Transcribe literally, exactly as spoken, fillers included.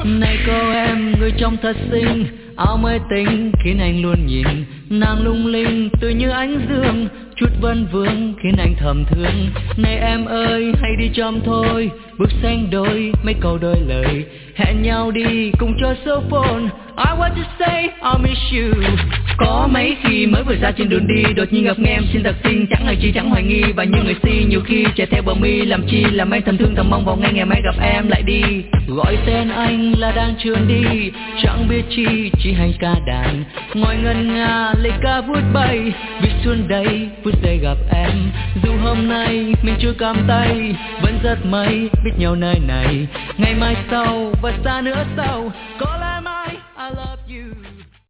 Này cô em, người trông thật xinh, áo mới tính khiến anh luôn nhìn. Nàng lung linh tươi như ánh dương, chút vấn vương khiến anh thầm thương. Này em ơi, hãy đi chậm thôi, bước xanh đôi mấy câu đôi lời. Hẹn nhau đi cùng cho số phone, I want to say I miss you. Có mấy khi mới vừa ra trên đường đi, đột nhiên gặp nghe em xin thật xinh, chẳng hay chi chẳng hoài nghi. Và như người si nhiều khi chạy theo bờ mi, làm chi làm anh thầm thương thầm mong vào ngay ngày mai gặp em lại đi. Gọi tên anh là đang trườn đi, chẳng biết chi chỉ hành ca đàn, ngồi ngân nga lời ca vút bay. Vì xuân đây phút giây gặp em, dù hôm nay mình chưa cầm tay, vẫn rất may biết nhau nơi này. Ngày mai sau và xa nữa sau, có lẽ mai I love